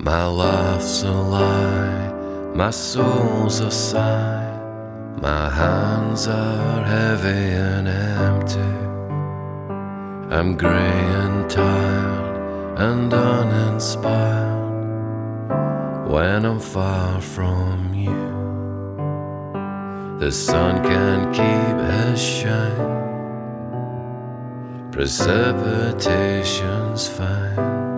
My life's a lie, my soul's a sigh, my hands are heavy and empty. I'm grey and tired and uninspired when I'm far from you. The sun can't keep his shine, precipitation's fine.